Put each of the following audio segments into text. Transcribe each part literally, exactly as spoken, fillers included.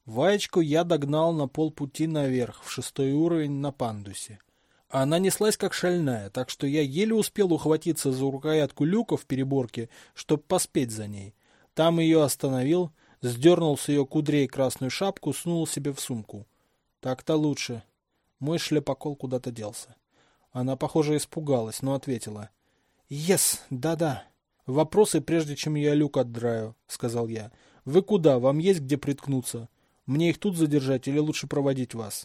Ваечку я догнал на полпути наверх, в шестой уровень на пандусе. Она неслась как шальная, так что я еле успел ухватиться за рукоятку люка в переборке, чтобы поспеть за ней. Там ее остановил, сдернул с ее кудрей красную шапку, сунул себе в сумку. Так-то лучше. Мой шляпокол куда-то делся. Она, похоже, испугалась, но ответила. «Ес, да-да. Вопросы, прежде чем я люк отдраю», — сказал я. «Вы куда? Вам есть где приткнуться? Мне их тут задержать или лучше проводить вас?»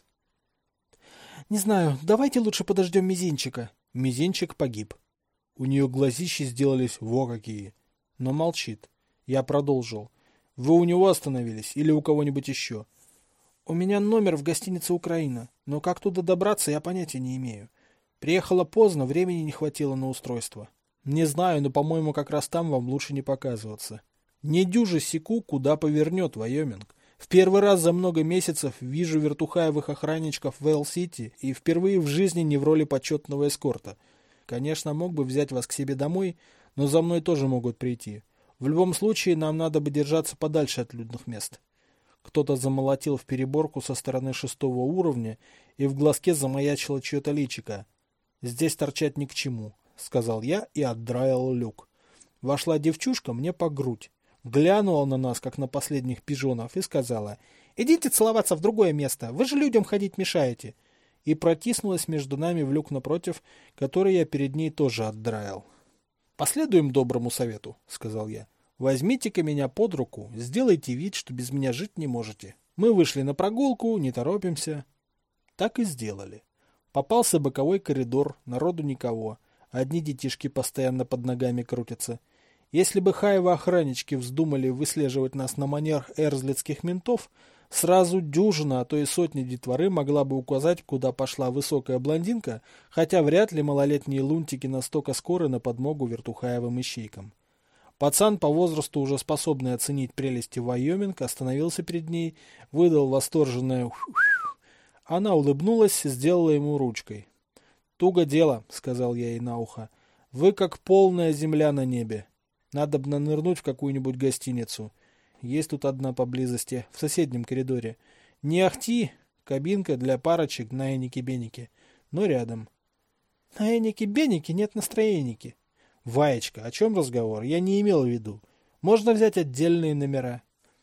«Не знаю, давайте лучше подождем мизинчика». Мизинчик погиб. У нее глазищи сделались во какие. Но молчит. Я продолжил. «Вы у него остановились или у кого-нибудь еще?» «У меня номер в гостинице «Украина», но как туда добраться, я понятия не имею. Приехала поздно, времени не хватило на устройство». «Не знаю, но, по-моему, как раз там вам лучше не показываться. Не дюже секу, куда повернет Вайоминг. В первый раз за много месяцев вижу вертухаевых охранничков в Эл-Сити и впервые в жизни не в роли почетного эскорта. Конечно, мог бы взять вас к себе домой, но за мной тоже могут прийти. В любом случае, нам надо бы держаться подальше от людных мест». Кто-то замолотил в переборку со стороны шестого уровня, и в глазке замаячило чье-то личико. «Здесь торчать ни к чему», — сказал я и отдраил люк. Вошла девчушка мне по грудь. Глянула на нас, как на последних пижонов, и сказала: «Идите целоваться в другое место, вы же людям ходить мешаете». И протиснулась между нами в люк напротив, который я перед ней тоже отдраил. «Последуем доброму совету», — сказал я. «Возьмите-ка меня под руку, сделайте вид, что без меня жить не можете. Мы вышли на прогулку, не торопимся». Так и сделали. Попался боковой коридор, народу никого. Одни детишки постоянно под ногами крутятся. Если бы хаево-охраннички вздумали выслеживать нас на манер эрзлицких ментов, сразу дюжина, а то и сотня детворы могла бы указать, куда пошла высокая блондинка, хотя вряд ли малолетние лунтики настолько скоры на подмогу вертухаевым ищейкам. Пацан, по возрасту уже способный оценить прелести Вайоминг, остановился перед ней, выдал восторженное «ух-ух». Она улыбнулась, сделала ему ручкой. «Туго дело», — сказал я ей на ухо. «Вы как полная земля на небе. Надо бы нанырнуть в какую-нибудь гостиницу. Есть тут одна поблизости, в соседнем коридоре. Не ахти, кабинка для парочек на Энике-Бенике, но рядом». «На Энике-Бенике нет настроеники». «Ваечка, о чем разговор? Я не имел в виду. Можно взять отдельные номера».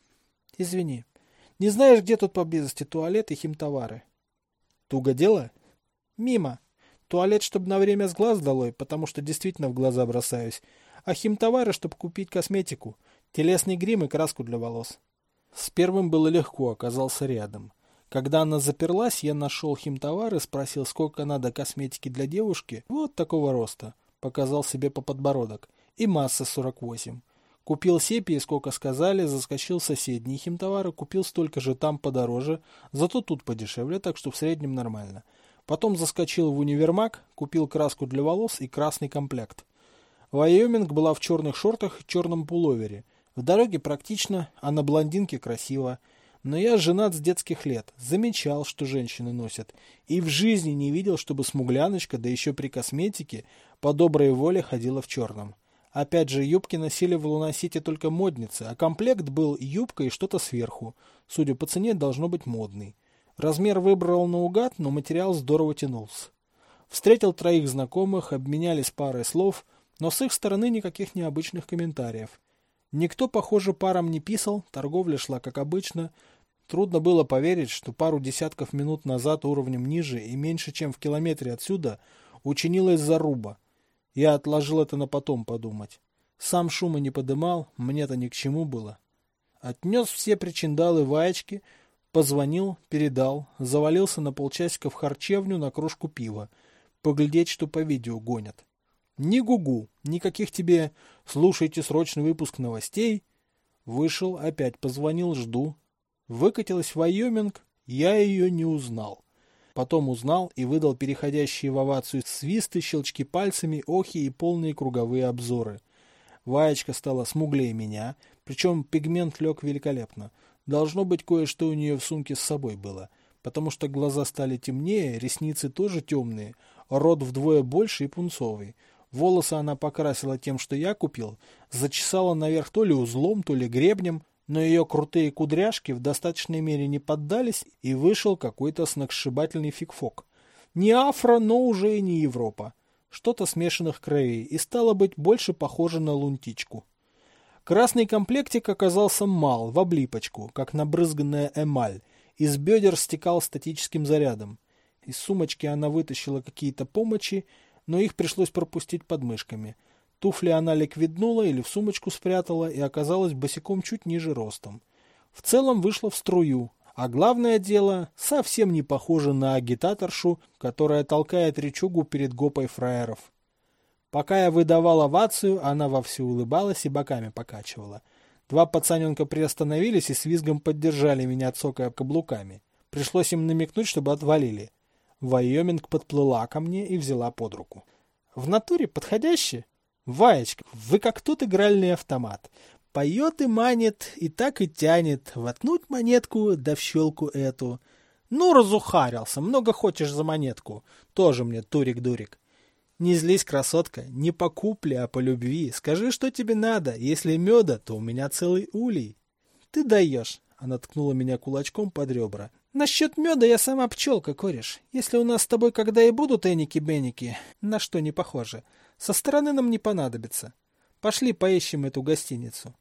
«Извини. Не знаешь, где тут поблизости туалет и химтовары?» «Туго дело?» «Мимо. Туалет, чтобы на время с глаз долой, потому что действительно в глаза бросаюсь. А химтовары, чтобы купить косметику, телесный грим и краску для волос». С первым было легко, оказался рядом. Когда она заперлась, я нашел химтовары, спросил, сколько надо косметики для девушки, вот такого роста. Показал себе по подбородок. И масса сорок восемь. Купил сепии, сколько сказали, заскочил в соседние химтовары, купил столько же там подороже, зато тут подешевле, так что в среднем нормально. Потом заскочил в универмаг, купил краску для волос и красный комплект. Вайоминг была в черных шортах и черном пуловере. В дороге практично, а на блондинке красиво. Но я женат с детских лет, замечал, что женщины носят, и в жизни не видел, чтобы смугляночка, да еще при косметике, по доброй воле ходила в черном. Опять же, юбки носили в Луна-Сити только модницы, а комплект был юбка и что-то сверху. Судя по цене, должно быть модный. Размер выбрал наугад, но материал здорово тянулся. Встретил троих знакомых, обменялись парой слов, но с их стороны никаких необычных комментариев. Никто, похоже, парам не писал, торговля шла как обычно. Трудно было поверить, что пару десятков минут назад уровнем ниже и меньше, чем в километре отсюда, учинилась заруба. Я отложил это на потом подумать. Сам шума не подымал, мне-то ни к чему было. Отнес все причиндалы Ваечки, позвонил, передал, завалился на полчасика в харчевню на кружку пива. Поглядеть, что по видео гонят. Ни гугу, никаких тебе «слушайте срочный выпуск новостей». Вышел, опять позвонил, жду. Выкатилась Вайоминг, я ее не узнал. Потом узнал и выдал переходящие в овацию свисты, щелчки пальцами, охи и полные круговые обзоры. Ваечка стала смуглее меня, причем пигмент лег великолепно. Должно быть, кое-что у нее в сумке с собой было, потому что глаза стали темнее, ресницы тоже темные, рот вдвое больше и пунцовый. Волосы она покрасила тем, что я купил, зачесала наверх то ли узлом, то ли гребнем, но ее крутые кудряшки в достаточной мере не поддались, и вышел какой-то сногсшибательный фигфок. Не афро, но уже и не Европа. Что-то смешанных кровей, и стало быть больше похоже на лунтичку. Красный комплектик оказался мал, в облипочку, как набрызганная эмаль. Из бедер стекал статическим зарядом. Из сумочки она вытащила какие-то помощи, но их пришлось пропустить под мышками. Туфли она ликвиднула или в сумочку спрятала и оказалась босиком чуть ниже ростом. В целом вышла в струю, а главное дело, совсем не похоже на агитаторшу, которая толкает речугу перед гопой фраеров. Пока я выдавал овацию, она вовсю улыбалась и боками покачивала. Два пацаненка приостановились и с визгом поддержали меня, цокая каблуками. Пришлось им намекнуть, чтобы отвалили. Вайоминг подплыла ко мне и взяла под руку. В натуре подходяще? Ваечка, вы как тот игральный автомат. Поет и манит, и так и тянет. Воткнуть монетку, да в щелку эту. Ну, разухарился, много хочешь за монетку. Тоже мне турик-дурик. Не злись, красотка, не по купле, а по любви. Скажи, что тебе надо. Если меда, то у меня целый улей. Ты даешь. Она ткнула меня кулачком под ребра. Насчет меда я сама пчелка, кореш. Если у нас с тобой когда и будут эники-беники, на что не похоже, со стороны нам не понадобится. Пошли поищем эту гостиницу.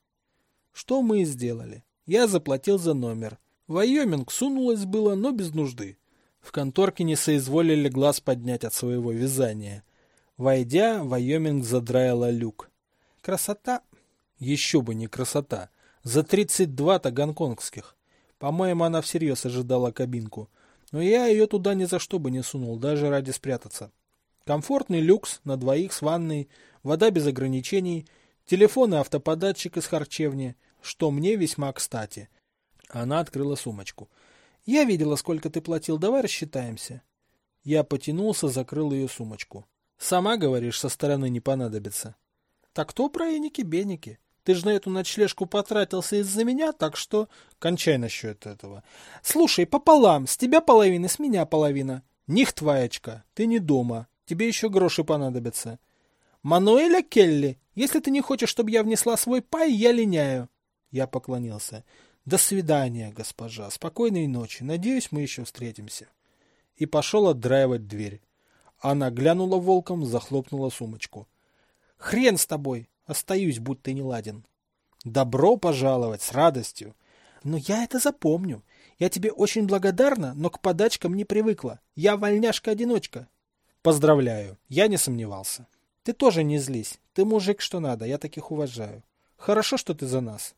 Что мы и сделали. Я заплатил за номер. Вайоминг сунулась было, но без нужды. В конторке не соизволили глаз поднять от своего вязания. Войдя, Вайоминг задраила люк. Красота? Еще бы не красота. За тридцать два-то гонконгских. По-моему, она всерьез ожидала кабинку. Но я ее туда ни за что бы не сунул, даже ради спрятаться. Комфортный люкс на двоих с ванной, вода без ограничений, телефон и автоподатчик из харчевни, что мне весьма кстати. Она открыла сумочку. Я видела, сколько ты платил, давай рассчитаемся. Я потянулся, закрыл ее сумочку. Сама говоришь, со стороны не понадобится. Так кто про эники-беники? Ты же на эту ночлежку потратился из-за меня, так что... Кончай насчет этого. Слушай, пополам, с тебя половина, с меня половина. Нихт, Ваечка, ты не дома. Тебе еще гроши понадобятся. Мануэля Келли, если ты не хочешь, чтобы я внесла свой пай, я линяю. Я поклонился. До свидания, госпожа. Спокойной ночи. Надеюсь, мы еще встретимся. И пошел отдраивать дверь. Она глянула волком, захлопнула сумочку. Хрен с тобой. Остаюсь, будь ты не ладен. Добро пожаловать, с радостью. Но я это запомню. Я тебе очень благодарна, но к подачкам не привыкла. Я вольняшка-одиночка. Поздравляю, я не сомневался. Ты тоже не злись. Ты мужик что надо, я таких уважаю. Хорошо, что ты за нас.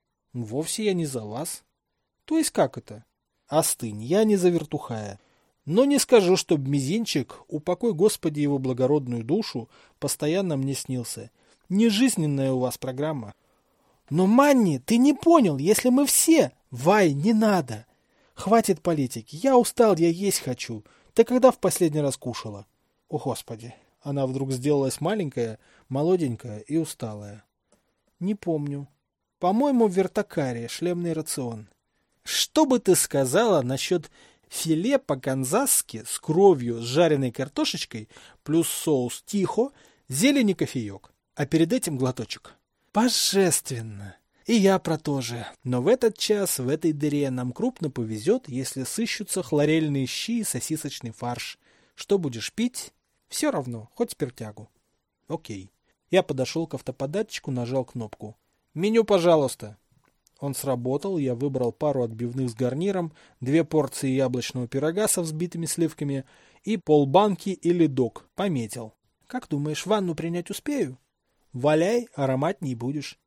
Вовсе я не за вас. То есть как это? Остынь, я не за вертухая. Но не скажу, чтоб мизинчик, упокой Господи его благородную душу, постоянно мне снился. Нежизненная у вас программа. Но, Манни, ты не понял, если мы все... Вай, не надо. Хватит политики, я устал, я есть хочу. Ты когда в последний раз кушала? О, Господи. Она вдруг сделалась маленькая, молоденькая и усталая. Не помню. По-моему, в вертакаре, шлемный рацион. Что бы ты сказала насчет филе по-канзасски с кровью, с жареной картошечкой, плюс соус тихо, зелень и кофеек? А перед этим глоточек. Божественно! И я про то же. Но в этот час, в этой дыре нам крупно повезет, если сыщутся хлорельные щи и сосисочный фарш. Что будешь пить? Все равно, хоть спиртягу. Окей. Я подошел к автоподатчику, нажал кнопку. Меню, пожалуйста. Он сработал, я выбрал пару отбивных с гарниром, две порции яблочного пирога со взбитыми сливками и полбанки или док. Пометил. Как думаешь, ванну принять успею? Валяй, аромат не будешь.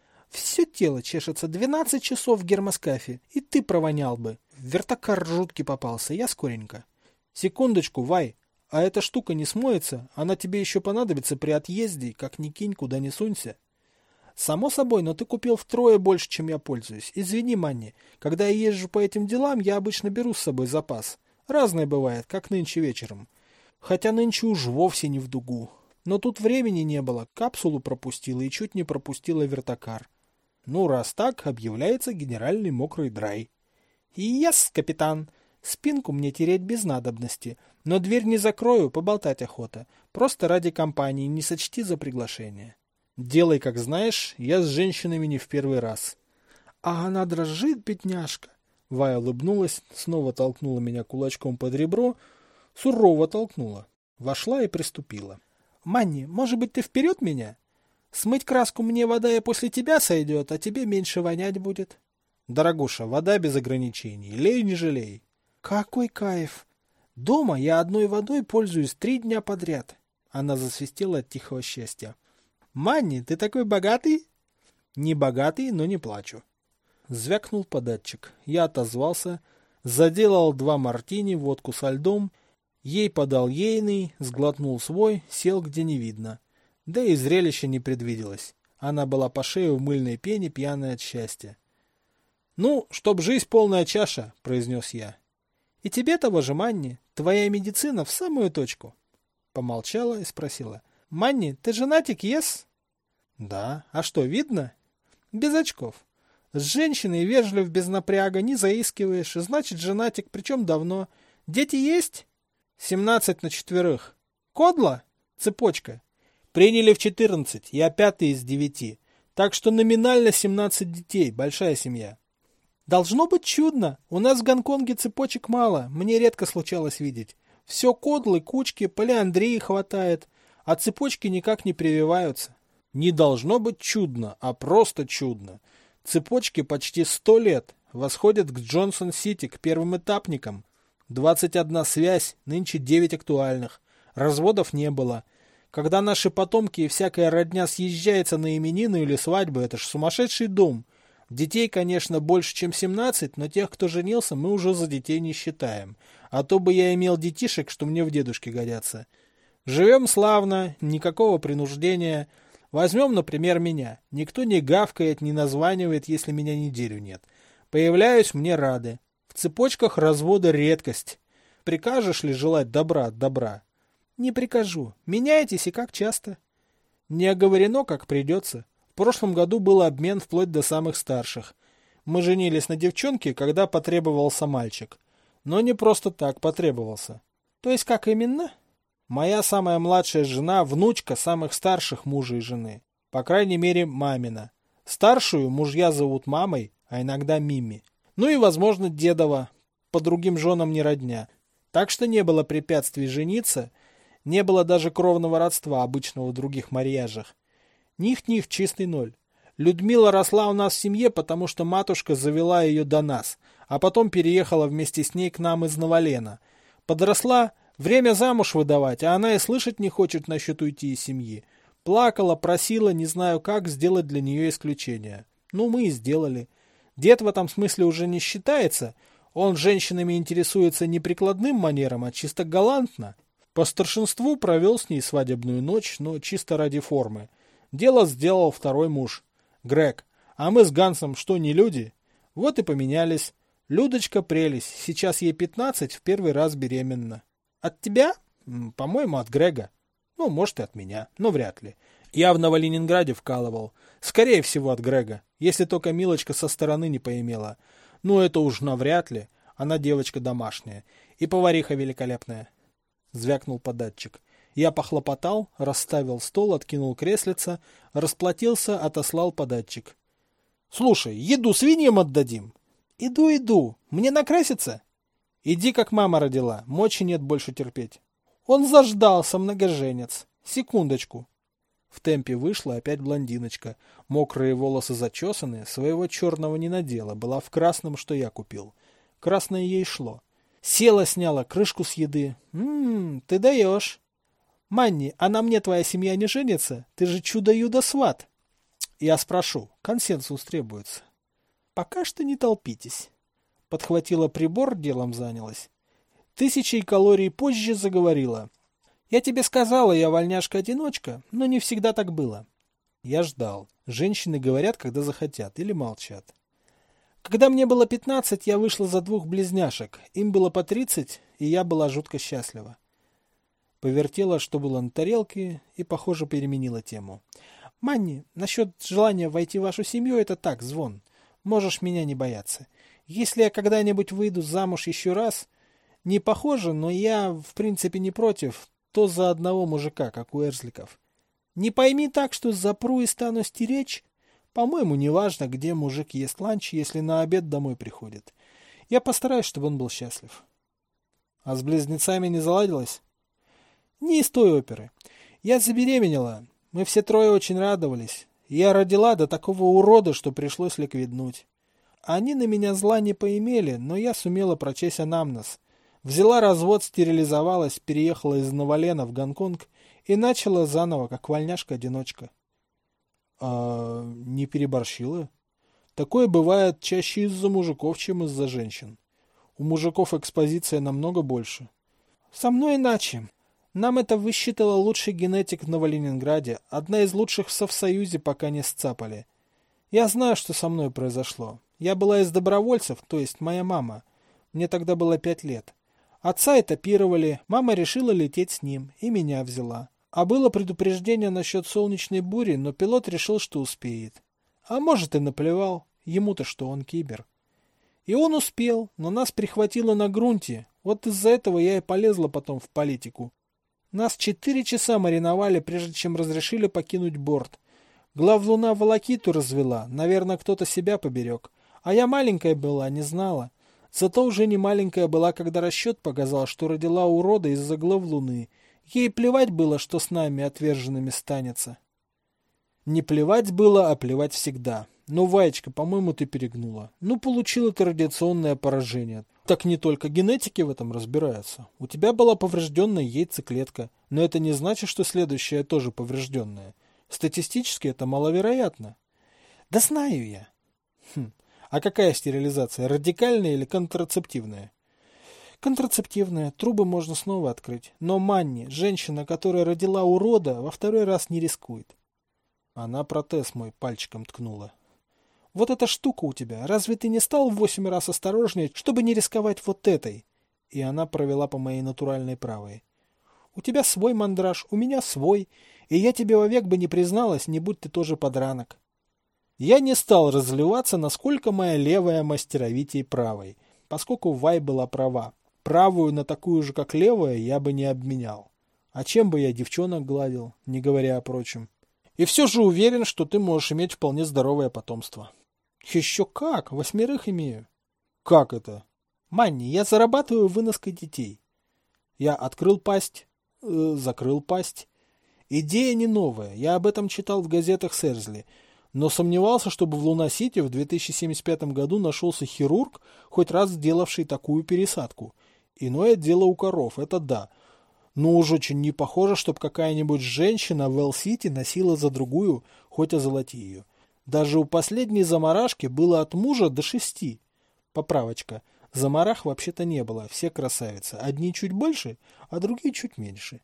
Все тело чешется, двенадцать часов в гермоскафе, и ты провонял бы. Вертакар жуткий попался, я скоренько. Секундочку, Вай, а эта штука не смоется, она тебе еще понадобится при отъезде, как ни кинь, куда ни сунься. Само собой, но ты купил втрое больше, чем я пользуюсь. Извини, Манни, когда я езжу по этим делам, я обычно беру с собой запас. Разное бывает, как нынче вечером. Хотя нынче уж вовсе не в дугу. Но тут времени не было, капсулу пропустила и чуть не пропустила вертакар. Ну, раз так, объявляется генеральный мокрый драй. Яс, капитан. Спинку мне тереть без надобности, но дверь не закрою, поболтать охота. Просто ради компании, не сочти за приглашение. Делай, как знаешь, я с женщинами не в первый раз. А она дрожит, бедняжка. Вая улыбнулась, снова толкнула меня кулачком под ребро, сурово толкнула. Вошла и приступила. Манни, может быть, ты вперед меня? Смыть краску мне вода и после тебя сойдет, а тебе меньше вонять будет. Дорогуша, вода без ограничений, лей не жалей. Какой кайф! Дома я одной водой пользуюсь три дня подряд. Она засвистела от тихого счастья. Манни, ты такой богатый? Не богатый, но не плачу. Звякнул податчик. Я отозвался, заделал два мартини, водку со льдом, ей подал ейный, сглотнул свой, сел где не видно. Да и зрелище не предвиделось. Она была по шею в мыльной пене, пьяная от счастья. «Ну, чтоб жизнь полная чаша», — произнес я. «И тебе того же, Манни, твоя медицина в самую точку». Помолчала и спросила. «Манни, ты женатик, ес?» «Да. А что, видно?» «Без очков. С женщиной вежлив без напряга, не заискиваешь, значит, женатик, причем давно. Дети есть?» «Семнадцать на четверых». «Кодла?» «Цепочка». «Приняли в четырнадцать, я пятый из девяти. Так что номинально семнадцать детей, большая семья». «Должно быть чудно. У нас в Гонконге цепочек мало, мне редко случалось видеть. Все кодлы, кучки, полиандрии хватает, а цепочки никак не прививаются». «Не должно быть чудно, а просто чудно. Цепочки почти сто лет, восходят к Джонсон-Сити, к первым этапникам. Двадцать одна связь, нынче девять актуальных. Разводов не было. Когда наши потомки и всякая родня съезжается на именины или свадьбы, это ж сумасшедший дом. Детей, конечно, больше, чем семнадцать, но тех, кто женился, мы уже за детей не считаем. А то бы я имел детишек, что мне в дедушке годятся. Живем славно, никакого принуждения. Возьмем, например, меня. Никто не гавкает, не названивает, если меня неделю нет. Появляюсь, мне рады. В цепочках развода редкость. Прикажешь ли желать добра от добра? Не прикажу. Меняйтесь и как часто? Не оговорено, как придется. В прошлом году был обмен вплоть до самых старших. Мы женились на девчонке, когда потребовался мальчик. Но не просто так потребовался. То есть как именно? Моя самая младшая жена – внучка самых старших мужа и жены. По крайней мере, мамина. Старшую мужья зовут мамой, а иногда Мими. Ну и, возможно, дедова. По другим женам не родня. Так что не было препятствий жениться, не было даже кровного родства, обычного в других марьяжах. Них-них, чистый ноль. Людмила росла у нас в семье, потому что матушка завела ее до нас, а потом переехала вместе с ней к нам из Новолена. Подросла, время замуж выдавать, а она и слышать не хочет насчет уйти из семьи. Плакала, просила, не знаю как, сделать для нее исключение. Ну, мы и сделали. Дед в этом смысле уже не считается. Он женщинами интересуется не прикладным манером, а чисто галантно. По старшинству провел с ней свадебную ночь, но чисто ради формы. Дело сделал второй муж, Грег. А мы с Гансом что, не люди? Вот и поменялись. Людочка прелесть, сейчас ей пятнадцать, в первый раз беременна. От тебя? По-моему, от Грега. Ну, может, и от меня, но вряд ли. Я в Новоленинграде вкалывал. Скорее всего, от Грега, если только Милочка со стороны не поимела. Ну, это уж навряд ли. Она девочка домашняя. И повариха великолепная. Звякнул податчик. Я похлопотал, расставил стол, откинул креслица, расплатился, отослал податчик. Слушай, еду свиньям отдадим. Иду, иду. Мне накраситься? Иди, как мама родила. Мочи нет больше терпеть. Он заждался, многоженец. Секундочку. В темпе вышла опять блондиночка. Мокрые волосы зачесаны, своего черного не надела, была в красном, что я купил. Красное ей шло. Села, сняла крышку с еды. Ммм, ты даешь. Манни, а на мне твоя семья не женится? Ты же чудо-юдо-сват. Я спрошу, консенсус требуется. Пока что не толпитесь. Подхватила прибор, делом занялась. Тысячей калорий позже заговорила. Я тебе сказала, я вольняшка-одиночка, но не всегда так было. Я ждал. Женщины говорят, когда захотят, или молчат. Когда мне было пятнадцать, я вышла за двух близняшек. Им было по тридцать, и я была жутко счастлива. Повертела, что было на тарелке, и, похоже, переменила тему. Манни, насчет желания войти в вашу семью, это так, звон. Можешь меня не бояться. Если я когда-нибудь выйду замуж еще раз, не похоже, но я, в принципе, не против, то за одного мужика, как у Эрзликов. Не пойми так, что запру и стану стеречь. По-моему, неважно, где мужик ест ланч, если на обед домой приходит. Я постараюсь, чтобы он был счастлив. А с близнецами не заладилось? Не из той оперы. Я забеременела. Мы все трое очень радовались. Я родила до такого урода, что пришлось ликвиднуть. Они на меня зла не поимели, но я сумела прочесть анамнез. Взяла развод, стерилизовалась, переехала из Новолена в Гонконг и начала заново, как вольняшка-одиночка. А не переборщила? Такое бывает чаще из-за мужиков, чем из-за женщин. У мужиков экспозиция намного больше. Со мной иначе. Нам это высчитала лучший генетик в Новоленинграде, одна из лучших в Совсоюзе, пока не сцапали. Я знаю, что со мной произошло. Я была из добровольцев, то есть моя мама. Мне тогда было пять лет. Отца этапировали, мама решила лететь с ним, и меня взяла. А было предупреждение насчет солнечной бури, но пилот решил, что успеет. А может и наплевал, ему-то что, он кибер. И он успел, но нас прихватило на грунте, вот из-за этого я и полезла потом в политику. Нас четыре часа мариновали, прежде чем разрешили покинуть борт. Главлуна волокиту развела, наверное, кто-то себя поберег. А я маленькая была, не знала. Зато уже не маленькая была, когда расчет показал, что родила урода из-за главлуны. Ей плевать было, что с нами, отверженными, станется. Не плевать было, а плевать всегда. Ну, Ваечка, по-моему, ты перегнула. Ну, получила ты радиационное поражение. Так не только генетики в этом разбираются. У тебя была поврежденная яйцеклетка, но это не значит, что следующая тоже поврежденная. Статистически это маловероятно. Да знаю я. Хм. А какая стерилизация? Радикальная или контрацептивная? Контрацептивная. Трубы можно снова открыть. Но Манни, женщина, которая родила урода, во второй раз не рискует. Она протез мой пальчиком ткнула. Вот эта штука у тебя. Разве ты не стал в восемь раз осторожнее, чтобы не рисковать вот этой? И она провела по моей натуральной правой. У тебя свой мандраж, у меня свой. И я тебе вовек бы не призналась, не будь ты тоже подранок. Я не стал разливаться, насколько моя левая мастеровитей правой, поскольку Вай была права. Правую на такую же, как левая, я бы не обменял. А чем бы я девчонок гладил, не говоря о прочем? И все же уверен, что ты можешь иметь вполне здоровое потомство. Еще как, восьмерых имею. Как это? Манни, я зарабатываю выноской детей. Я открыл пасть, э, закрыл пасть. Идея не новая, я об этом читал в газетах Сэрзли, но сомневался, чтобы в Луна-Сити в две тысячи семьдесят пятом году нашелся хирург, хоть раз сделавший такую пересадку. Иное дело у коров, это да. Но уж очень не похоже, чтобы какая-нибудь женщина в Эл-Сити носила за другую, хоть озолоти ее. Даже у последней замарашки было от мужа до шести. Поправочка. Замарах вообще-то не было, все красавицы. Одни чуть больше, а другие чуть меньше.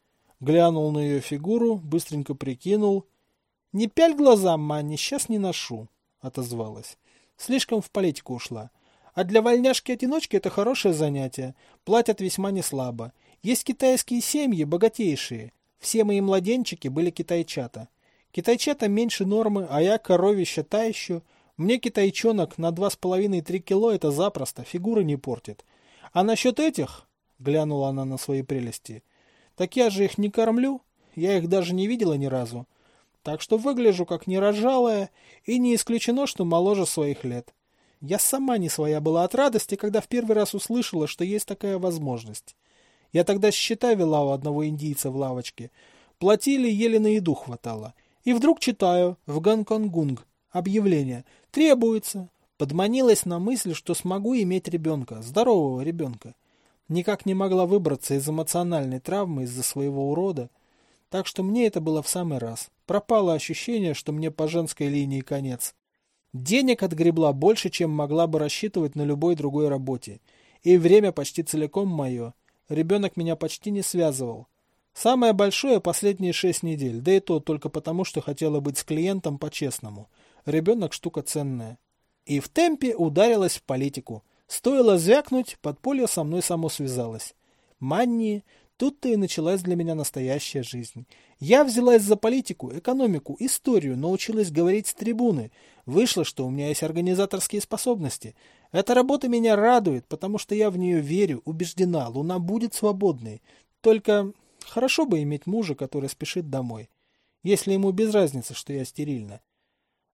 Глянул на ее фигуру, быстренько прикинул. «Не пяль глазам, Манни, сейчас не ношу», — отозвалась. Слишком в политику ушла. А для вольняшки-одиночки это хорошее занятие. Платят весьма неслабо. Есть китайские семьи, богатейшие. Все мои младенчики были китайчата. Китайчата меньше нормы, а я коровище та еще. Мне китайчонок на два с половиной-три кило это запросто, фигуры не портит. А насчет этих, глянула она на свои прелести, так я же их не кормлю, я их даже не видела ни разу. Так что выгляжу как нерожалая, и не исключено, что моложе своих лет. Я сама не своя была от радости, когда в первый раз услышала, что есть такая возможность. Я тогда счета вела у одного индийца в лавочке. Платили, еле на еду хватало. И вдруг читаю в Гонконгунг объявление. Требуется. Подманилась на мысль, что смогу иметь ребенка, здорового ребенка. Никак не могла выбраться из эмоциональной травмы из-за своего урода. Так что мне это было в самый раз. Пропало ощущение, что мне по женской линии конец. Денег отгребла больше, чем могла бы рассчитывать на любой другой работе. И время почти целиком мое. Ребенок меня почти не связывал. Самое большое последние шесть недель, да и то только потому, что хотела быть с клиентом по-честному. Ребенок штука ценная. И в темпе ударилась в политику. Стоило звякнуть, подполье со мной само связалось. Манни, тут-то и началась для меня настоящая жизнь. Я взялась за политику, экономику, историю, научилась говорить с трибуны. Вышло, что у меня есть организаторские способности. Эта работа меня радует, потому что я в нее верю, убеждена, Луна будет свободной. Только хорошо бы иметь мужа, который спешит домой. Если ему без разницы, что я стерильна.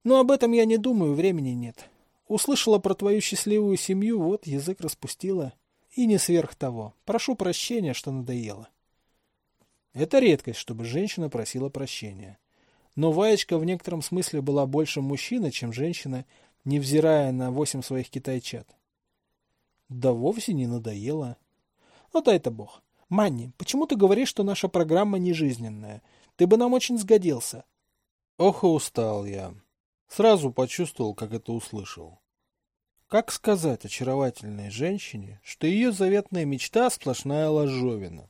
Но об этом я не думаю, времени нет. Услышала про твою счастливую семью, вот язык распустила. И не сверх того. Прошу прощения, что надоело. Это редкость, чтобы женщина просила прощения. Но Ваечка в некотором смысле была больше мужчина, чем женщина, невзирая на восемь своих китайчат. Да вовсе не надоело. Ну дай-то бог. Манни, почему ты говоришь, что наша программа не жизненная? Ты бы нам очень сгодился. Ох и устал я. Сразу почувствовал, как это услышал. Как сказать очаровательной женщине, что ее заветная мечта сплошная ложовина?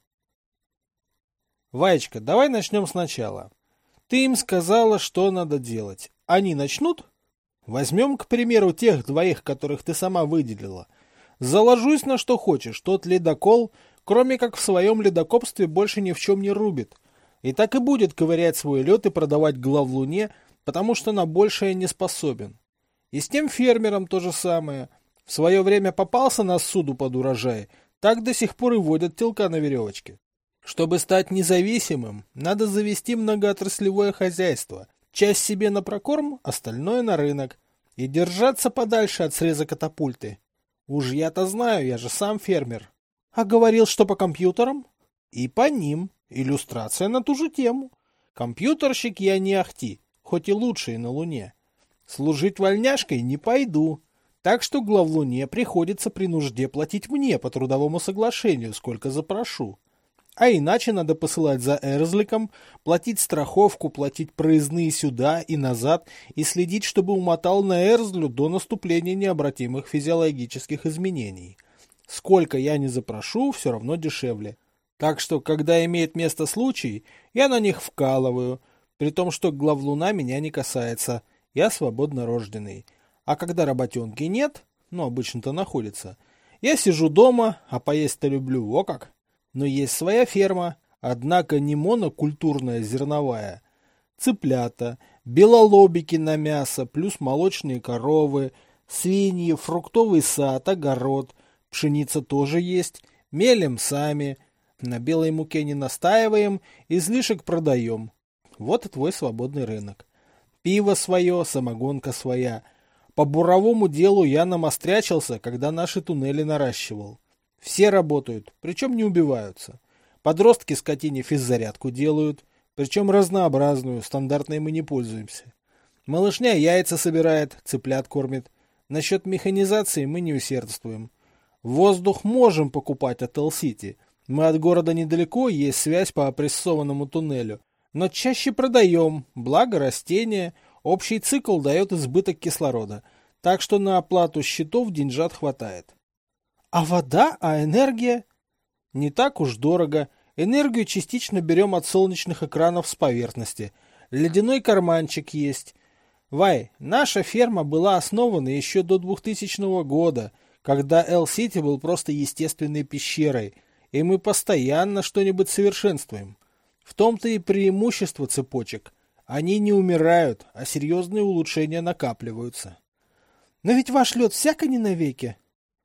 Ваечка, давай начнем сначала. Ты им сказала, что надо делать. Они начнут? Возьмем, к примеру, тех двоих, которых ты сама выделила. Заложусь на что хочешь, тот ледокол, кроме как в своем ледокопстве, больше ни в чем не рубит. И так и будет ковырять свой лед и продавать главлуне, потому что на большее не способен. И с тем фермером то же самое. В свое время попался на суду под урожай, так до сих пор и водят телка на веревочке. Чтобы стать независимым, надо завести многоотраслевое хозяйство. Часть себе на прокорм, остальное на рынок. И держаться подальше от среза катапульты. Уж я-то знаю, я же сам фермер. А говорил, что по компьютерам? И по ним. Иллюстрация на ту же тему. Компьютерщик я не ахти, хоть и лучший на Луне. Служить вольняшкой не пойду. Так что главлуне приходится при нужде платить мне по трудовому соглашению, сколько запрошу. А иначе надо посылать за Эрзликом, платить страховку, платить проездные сюда и назад и следить, чтобы умотал на Эрзлю до наступления необратимых физиологических изменений. Сколько я не запрошу, все равно дешевле. Так что, когда имеет место случай, я на них вкалываю, при том, что главлуна меня не касается, я свободно рожденный. А когда работенки нет, ну, обычно-то находится, я сижу дома, а поесть-то люблю, во как. Но есть своя ферма, однако не монокультурная зерновая. Цыплята, белолобики на мясо, плюс молочные коровы, свиньи, фруктовый сад, огород, пшеница тоже есть, мелем сами, на белой муке не настаиваем, излишек продаем. Вот и твой свободный рынок. Пиво свое, самогонка своя. По буровому делу я намострячился, когда наши туннели наращивал. Все работают, причем не убиваются. Подростки скотине физзарядку делают, причем разнообразную, стандартной мы не пользуемся. Малышня яйца собирает, цыплят кормит. Насчет механизации мы не усердствуем. Воздух можем покупать от Эл-Сити. Мы от города недалеко, есть связь по опрессованному туннелю. Но чаще продаем, благо растения, общий цикл дает избыток кислорода. Так что на оплату счетов деньжат хватает. А вода, а энергия? Не так уж дорого. Энергию частично берем от солнечных экранов с поверхности. Ледяной карманчик есть. Вай, наша ферма была основана еще до двухтысячного года, когда Эл-Сити был просто естественной пещерой, и мы постоянно что-нибудь совершенствуем. В том-то и преимущество цепочек. Они не умирают, а серьезные улучшения накапливаются. Но ведь ваш лед всяко не навеки.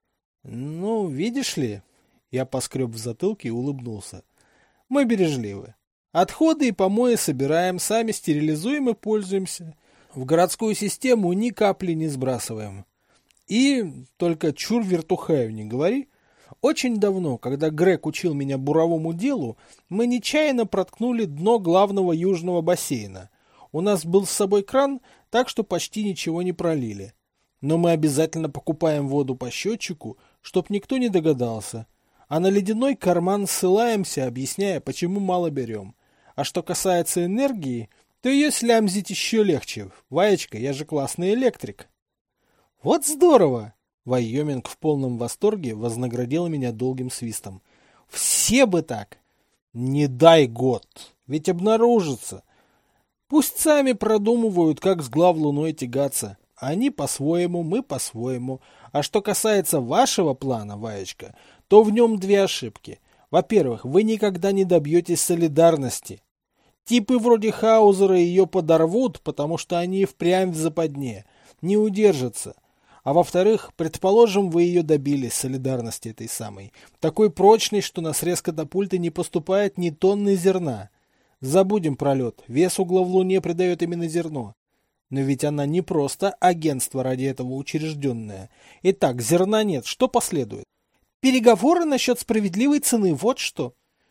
Ну, видишь ли, я поскреб в затылке и улыбнулся. Мы бережливы. Отходы и помои собираем, сами стерилизуем и пользуемся. В городскую систему ни капли не сбрасываем. И только чур вертухаю не говори. Очень давно, когда Грег учил меня буровому делу, мы нечаянно проткнули дно главного южного бассейна. У нас был с собой кран, так что почти ничего не пролили. Но мы обязательно покупаем воду по счетчику, чтоб никто не догадался. А на ледяной карман ссылаемся, объясняя, почему мало берем. А что касается энергии, то ее слямзить еще легче. Ваечка, я же классный электрик. Вот здорово! Вайоминг в полном восторге вознаградил меня долгим свистом. Все бы так! Не дай год! Ведь обнаружится. Пусть сами продумывают, как с главлуной тягаться. Они по-своему, мы по-своему. А что касается вашего плана, Ваечка, то в нем две ошибки. Во-первых, вы никогда не добьетесь солидарности. Типы вроде Хаузера ее подорвут, потому что они впрямь в западне, не удержатся. А во-вторых, предположим, вы ее добились, солидарности этой самой, такой прочной, что на срез катапульты не поступает ни тонны зерна. Забудем про лед, вес угла в Луне придает именно зерно. Но ведь она не просто агентство ради этого учрежденное. Итак, зерна нет, что последует? Переговоры насчет справедливой цены, вот что.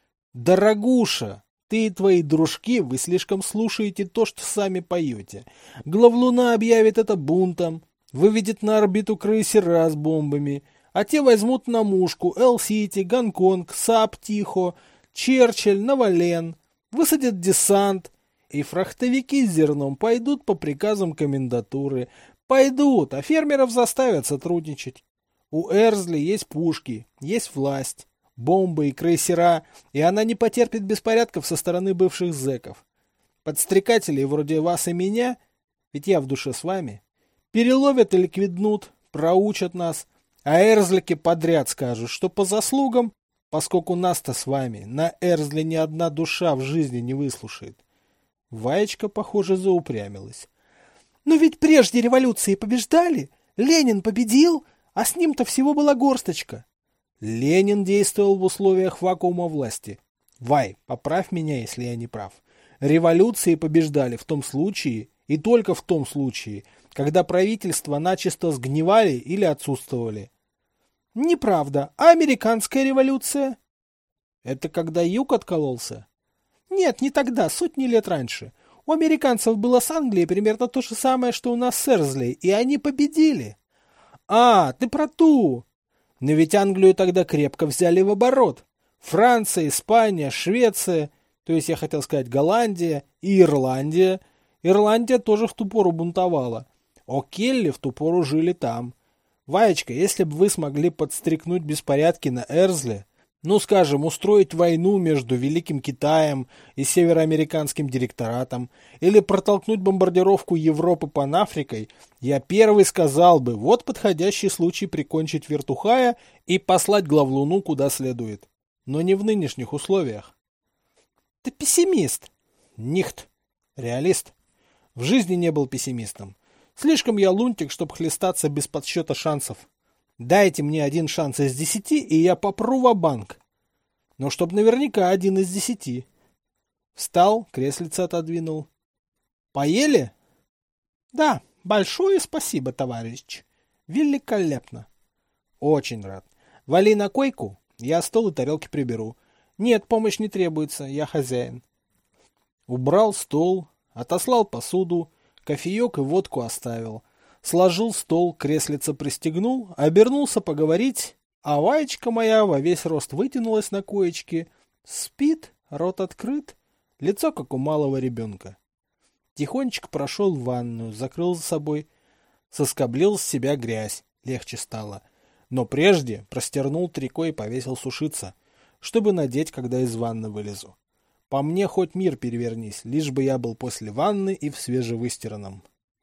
Дорогуша, ты и твои дружки, вы слишком слушаете то, что сами поете. Главлуна объявит это бунтом, выведет на орбиту крейсера с бомбами, а те возьмут на мушку Эл-Сити, Гонконг, Саап-Тихо, Черчилль, Новолен, высадят десант, и фрахтовики с зерном пойдут по приказам комендатуры. Пойдут, а фермеров заставят сотрудничать. У Эрзли есть пушки, есть власть, бомбы и крейсера, и она не потерпит беспорядков со стороны бывших зэков. Подстрекателей вроде вас и меня, ведь я в душе с вами, переловят и ликвиднут, проучат нас, а Эрзлики подряд скажут, что по заслугам, поскольку нас-то с вами на Эрзле ни одна душа в жизни не выслушает. Ваечка, похоже, заупрямилась. Но ведь прежде революции побеждали, Ленин победил, а с ним-то всего была горсточка. Ленин действовал в условиях вакуума власти. Вай, поправь меня, если я не прав. Революции побеждали в том случае, и только в том случае, когда правительства начисто сгнивали или отсутствовали. Неправда. А американская революция? Это когда юг откололся? Нет, не тогда, сотни лет раньше. У американцев было с Англией примерно то же самое, что у нас с Эрзли, и они победили. А, ты про ту. Но ведь Англию тогда крепко взяли в оборот. Франция, Испания, Швеция, то есть я хотел сказать Голландия и Ирландия. Ирландия тоже в ту пору бунтовала. О'Келли в ту пору жили там. Ваечка, если бы вы смогли подстрекнуть беспорядки на Эрзле, ну, скажем, устроить войну между Великим Китаем и Североамериканским директоратом, или протолкнуть бомбардировку Европы Панафрикой, я первый сказал бы, вот подходящий случай прикончить вертухая и послать главлуну куда следует. Но не в нынешних условиях. Ты пессимист. Нихт. Реалист. В жизни не был пессимистом. Слишком я лунтик, чтобы хлестаться без подсчета шансов. Дайте мне один шанс из десяти, и я попру ва-банк. Но чтоб наверняка один из десяти. Встал, креслице отодвинул. Поели? Да, большое спасибо, товарищ. Великолепно. Очень рад. Вали на койку, я стол и тарелки приберу. Нет, помощь не требуется, я хозяин. Убрал стол, отослал посуду, кофеек и водку оставил. Сложил стол, креслице пристегнул, обернулся поговорить, а Ваечка моя во весь рост вытянулась на коечке. Спит, рот открыт, лицо как у малого ребенка. Тихонечко прошел в ванную, закрыл за собой, соскоблил с себя грязь, легче стало. Но прежде простернул трико и повесил сушиться, чтобы надеть, когда из ванны вылезу. По мне хоть мир перевернись, лишь бы я был после ванны и в свежевыстиранном.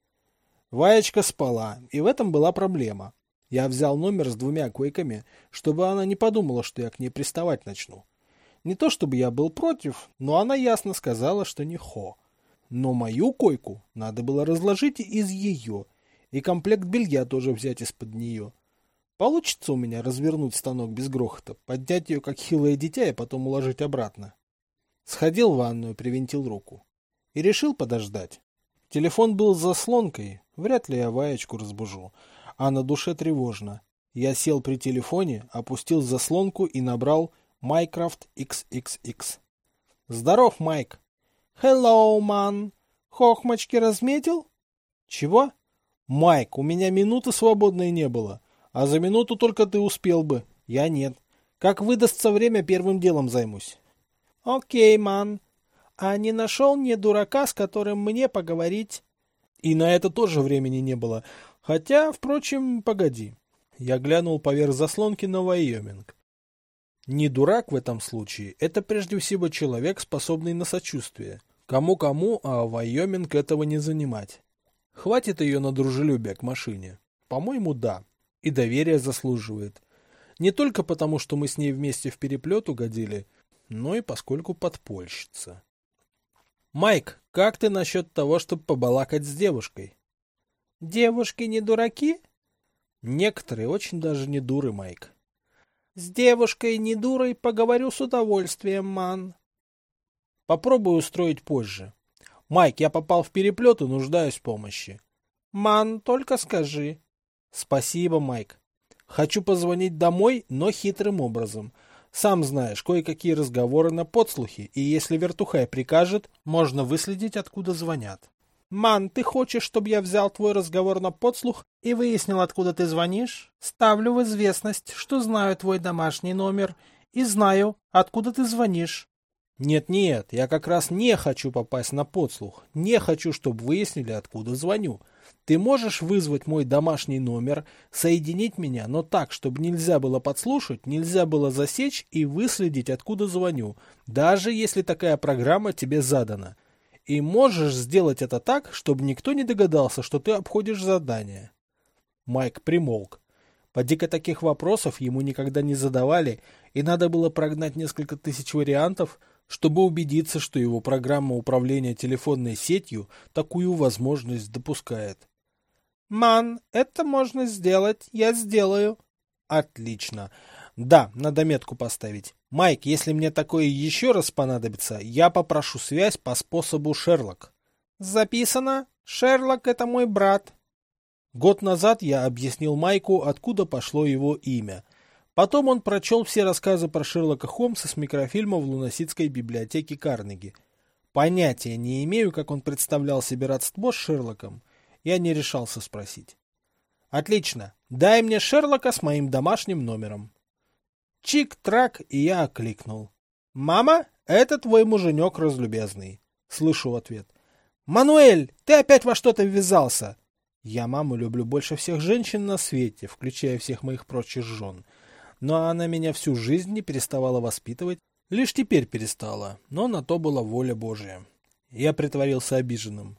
Ваечка спала, и в этом была проблема. Я взял номер с двумя койками, чтобы она не подумала, что я к ней приставать начну. Не то чтобы я был против, но она ясно сказала, что не хо. Но мою койку надо было разложить из ее, и комплект белья тоже взять из-под нее. Получится у меня развернуть станок без грохота, поднять ее как хилое дитя и потом уложить обратно. Сходил в ванную, привинтил руку. И решил подождать. Телефон был с заслонкой, вряд ли я Ваечку разбужу, а на душе тревожно. Я сел при телефоне, опустил заслонку и набрал Майкрофт икс икс икс. Здоров, Майк. Hello, man. Хохмочки разметил? Чего? Майк, у меня минуты свободной не было, а за минуту только ты успел бы, я нет. Как выдастся время, первым делом займусь. Окей, ман. А не нашел мне дурака, с которым мне поговорить? И на это тоже времени не было. Хотя, впрочем, погоди. Я глянул поверх заслонки на Вайоминг. Не дурак в этом случае, это прежде всего человек, способный на сочувствие. Кому-кому, а Вайоминг этого не занимать. Хватит ее на дружелюбие к машине? По-моему, да. И доверие заслуживает. Не только потому, что мы с ней вместе в переплет угодили, но и поскольку подпольщица. Майк, как ты насчет того, чтобы побалакать с девушкой? Девушки не дураки? Некоторые очень даже не дуры, Майк. С девушкой не дурой поговорю с удовольствием, ман. Попробую устроить позже. Майк, я попал в переплет и нуждаюсь в помощи. Ман, только скажи. Спасибо, Майк. Хочу позвонить домой, но хитрым образом. Сам знаешь, кое-какие разговоры на подслухе, и если вертухай прикажет, можно выследить, откуда звонят. Ман, ты хочешь, чтобы я взял твой разговор на подслух и выяснил, откуда ты звонишь? Ставлю в известность, что знаю твой домашний номер и знаю, откуда ты звонишь. Нет-нет, я как раз не хочу попасть на подслух, не хочу, чтобы выяснили, откуда звоню. Ты можешь вызвать мой домашний номер, соединить меня, но так, чтобы нельзя было подслушать, нельзя было засечь и выследить, откуда звоню, даже если такая программа тебе задана. И можешь сделать это так, чтобы никто не догадался, что ты обходишь задание. Майк примолк. Поди-ка таких вопросов ему никогда не задавали, и надо было прогнать несколько тысяч вариантов, чтобы убедиться, что его программа управления телефонной сетью такую возможность допускает. «Ман, это можно сделать, я сделаю». «Отлично. Да, надо метку поставить. Майк, если мне такое еще раз понадобится, я попрошу связь по способу Шерлок». «Записано. Шерлок — это мой брат». Год назад я объяснил Майку, откуда пошло его имя. Потом он прочел все рассказы про Шерлока Холмса с микрофильма в Лунасидской библиотеке Карнеги. Понятия не имею, как он представлял себе родство с Шерлоком. Я не решался спросить. «Отлично. Дай мне Шерлока с моим домашним номером». Чик-трак, и я окликнул. «Мама, это твой муженек разлюбезный». Слышу в ответ. «Мануэль, ты опять во что-то ввязался». Я маму люблю больше всех женщин на свете, включая всех моих прочих жен. Но она меня всю жизнь не переставала воспитывать, лишь теперь перестала, но на то была воля Божия. Я притворился обиженным.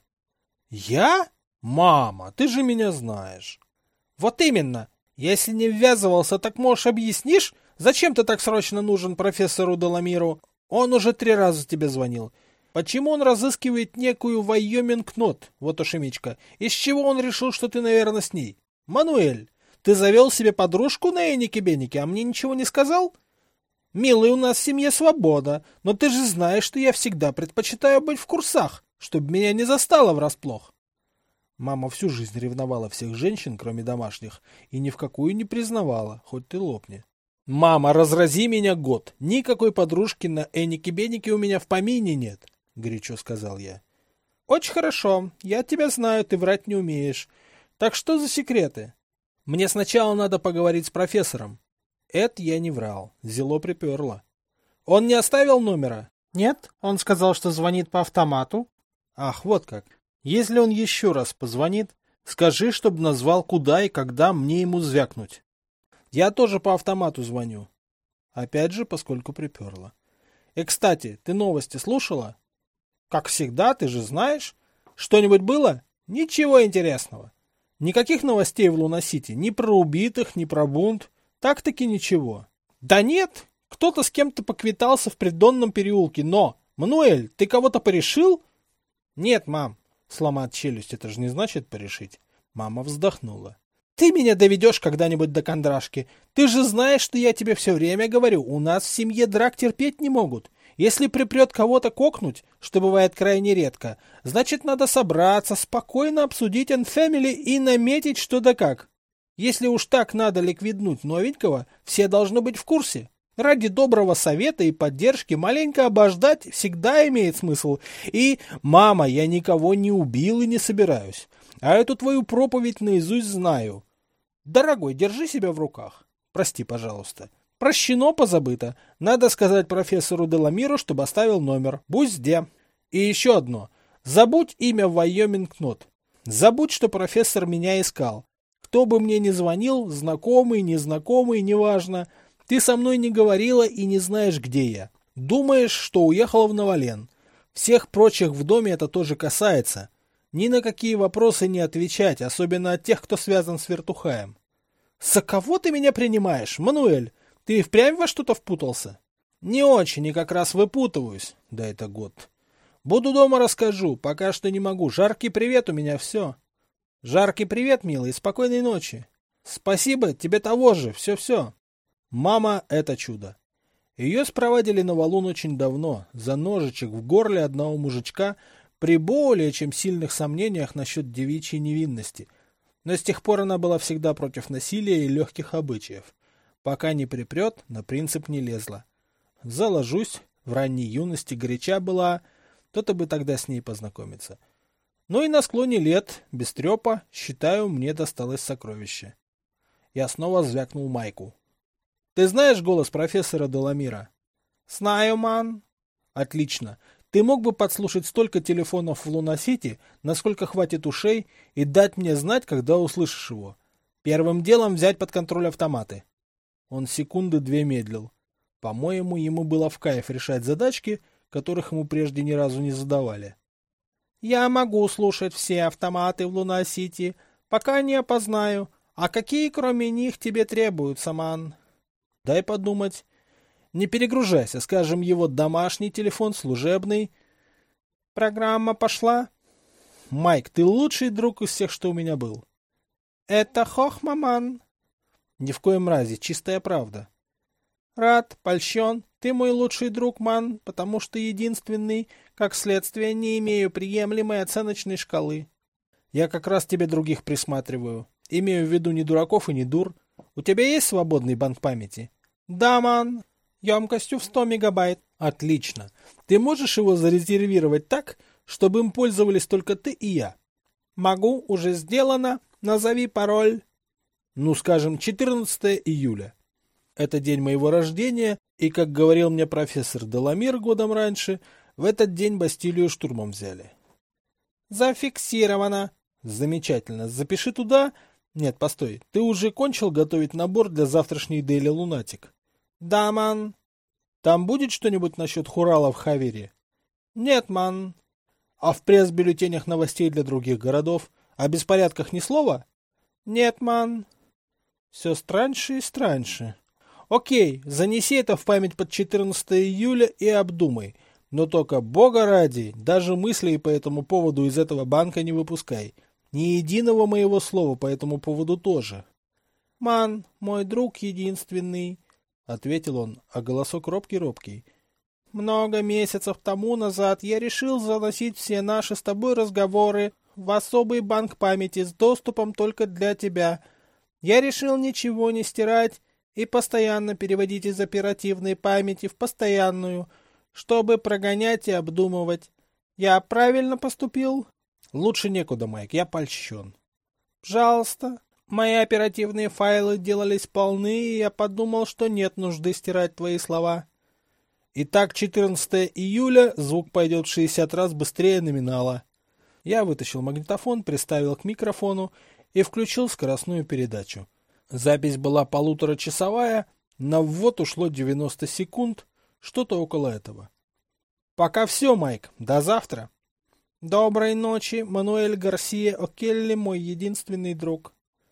«Я? Мама, ты же меня знаешь». «Вот именно. Если не ввязывался, так, можешь, объяснишь, зачем ты так срочно нужен профессору Деламиру? Он уже три раза тебе звонил. Почему он разыскивает некую Вайоминг-Нот, вот ушемичка? Из чего он решил, что ты, наверное, с ней? Мануэль, ты завел себе подружку на Энике-Бенике, а мне ничего не сказал? Милый, у нас в семье свобода, но ты же знаешь, что я всегда предпочитаю быть в курсах, чтобы меня не застало врасплох». Мама всю жизнь ревновала всех женщин, кроме домашних, и ни в какую не признавала, хоть ты лопни. «Мама, разрази меня год! Никакой подружки на Энике-Бенике у меня в помине нет!» — горячо сказал я. «Очень хорошо. Я тебя знаю, ты врать не умеешь. Так что за секреты?» «Мне сначала надо поговорить с профессором». Это я не врал. Зело приперло. «Он не оставил номера?» «Нет, он сказал, что звонит по автомату». «Ах, вот как. Если он еще раз позвонит, скажи, чтобы назвал, куда и когда мне ему звякнуть. Я тоже по автомату звоню». Опять же, поскольку приперло. «И, кстати, ты новости слушала?» «Как всегда, ты же знаешь. Что-нибудь было?» «Ничего интересного. Никаких новостей в Луна-Сити. Ни про убитых, ни про бунт. Так-таки ничего». «Да нет. Кто-то с кем-то поквитался в Придонном переулке. Но, Мануэль, ты кого-то порешил?» «Нет, мам». Сломать челюсть, это же не значит порешить. Мама вздохнула. «Ты меня доведешь когда-нибудь до кондрашки. Ты же знаешь, что я тебе все время говорю. У нас в семье драк терпеть не могут. Если припрет кого-то кокнуть, что бывает крайне редко, значит, надо собраться, спокойно обсудить энфэмили и наметить что да как. Если уж так надо ликвиднуть новенького, все должны быть в курсе. Ради доброго совета и поддержки маленько обождать всегда имеет смысл. И, мама, я никого не убил и не собираюсь. А эту твою проповедь наизусть знаю. Дорогой, держи себя в руках. Прости, пожалуйста. Прощено, позабыто. Надо сказать профессору Деламиру, чтобы оставил номер. Бузде. И еще одно. Забудь имя Вайоминг-Нот. Забудь, что профессор меня искал. Кто бы мне ни звонил, знакомый, незнакомый, неважно. Ты со мной не говорила и не знаешь, где я. Думаешь, что уехала в Новолен. Всех прочих в доме это тоже касается. Ни на какие вопросы не отвечать, особенно от тех, кто связан с вертухаем. За кого ты меня принимаешь, Мануэль? Ты и впрямь во что-то впутался? Не очень, и как раз выпутываюсь. Да это год. Буду дома, расскажу. Пока что не могу. Жаркий привет, у меня все. Жаркий привет, милый, спокойной ночи. Спасибо, тебе того же, все-все. Мама — это чудо. Ее спровадили на валун очень давно, за ножичек в горле одного мужичка, при более чем сильных сомнениях насчет девичьей невинности. Но с тех пор она была всегда против насилия и легких обычаев. Пока не припрет, на принцип не лезла. Заложусь, в ранней юности горяча была, то-то бы тогда с ней познакомиться. Ну и на склоне лет, без трепа, считаю, мне досталось сокровище. Я снова звякнул майку. Ты знаешь голос профессора Деламира? Знаю, ман. Отлично. Ты мог бы подслушать столько телефонов в Луна-Сити, насколько хватит ушей, и дать мне знать, когда услышишь его. Первым делом взять под контроль автоматы. Он секунды две медлил. По-моему, ему было в кайф решать задачки, которых ему прежде ни разу не задавали. Я могу слушать все автоматы в Луна-Сити, пока не опознаю. А какие, кроме них, тебе требуются, ман? Дай подумать. Не перегружайся, скажем, его домашний телефон, служебный. Программа пошла. Майк, ты лучший друг из всех, что у меня был. Это хохма, ман. Ни в коем разе, чистая правда. Рад, польщен. Ты мой лучший друг, ман, потому что единственный, как следствие, не имею приемлемой оценочной шкалы. Я как раз тебе других присматриваю. Имею в виду не дураков и не дур. У тебя есть свободный банк памяти? Да, ман. Емкостью в сто мегабайт. Отлично. Ты можешь его зарезервировать так, чтобы им пользовались только ты и я? Могу, уже сделано. Назови пароль. Ну, скажем, четырнадцатое июля. Это день моего рождения, и, как говорил мне профессор Деламир годом раньше, в этот день Бастилию штурмом взяли. Зафиксировано. Замечательно. Запиши туда... Нет, постой. Ты уже кончил готовить набор для завтрашней Дейли Лунатик? Да, ман. Там будет что-нибудь насчет Хурала в Хавере? Нет, ман. А в пресс-бюллетенях новостей для других городов? О беспорядках ни слова? Нет, ман. Все страньше и страньше. Окей, занеси это в память под четырнадцатое июля и обдумай. Но только, бога ради, даже мыслей по этому поводу из этого банка не выпускай. Ни единого моего слова по этому поводу тоже. — Ман, мой друг единственный, — ответил он, а голосок робкий-робкий. — Много месяцев тому назад я решил заносить все наши с тобой разговоры в особый банк памяти с доступом только для тебя. Я решил ничего не стирать и постоянно переводить из оперативной памяти в постоянную, чтобы прогонять и обдумывать. Я правильно поступил? Лучше некуда, Майк, я польщен. Пожалуйста. Мои оперативные файлы делались полны, и я подумал, что нет нужды стирать твои слова. Итак, четырнадцатое июля, звук пойдет в шестьдесят раз быстрее номинала. Я вытащил магнитофон, приставил к микрофону и включил скоростную передачу. Запись была полуторачасовая, на ввод ушло девяносто секунд, что-то около этого. Пока все, Майк, до завтра. Доброй ночи, Мануэль Гарсия О'Келли, мой единственный друг.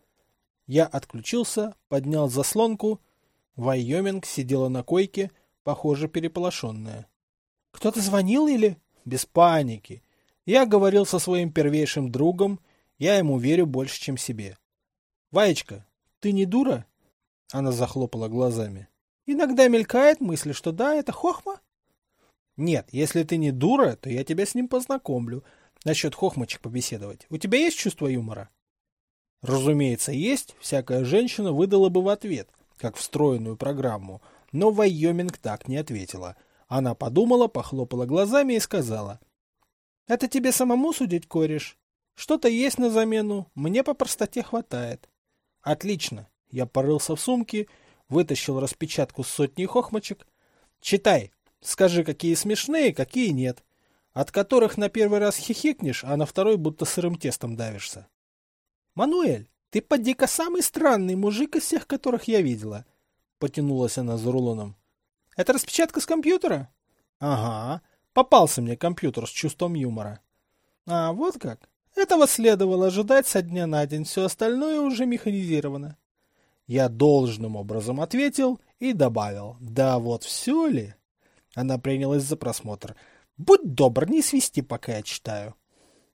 Я отключился, поднял заслонку. Вайоминг сидела на койке, похоже, переполошенная. Кто-то звонил или? Без паники. Я говорил со своим первейшим другом, я ему верю больше, чем себе. Ваечка, ты не дура? Она захлопала глазами. Иногда мелькает мысль, что да, это хохма. Нет, если ты не дура, то я тебя с ним познакомлю. Насчет хохмочек побеседовать. У тебя есть чувство юмора? Разумеется, есть. Всякая женщина выдала бы в ответ, как встроенную программу. Но Вайоминг так не ответила. Она подумала, похлопала глазами и сказала. Это тебе самому судить, кореш? Что-то есть на замену. Мне по простоте хватает. Отлично. Я порылся в сумке, вытащил распечатку с сотней хохмочек. Читай. Скажи, какие смешные, какие нет. От которых на первый раз хихикнешь, а на второй будто сырым тестом давишься. Мануэль, ты поди-ка самый странный мужик из всех, которых я видела. Потянулась она за рулоном. Это распечатка с компьютера? Ага. Попался мне компьютер с чувством юмора. А, вот как. Этого следовало ожидать со дня на день. Все остальное уже механизировано. Я должным образом ответил и добавил. Да вот все ли? Она принялась за просмотр. Будь добр, не свисти, пока я читаю.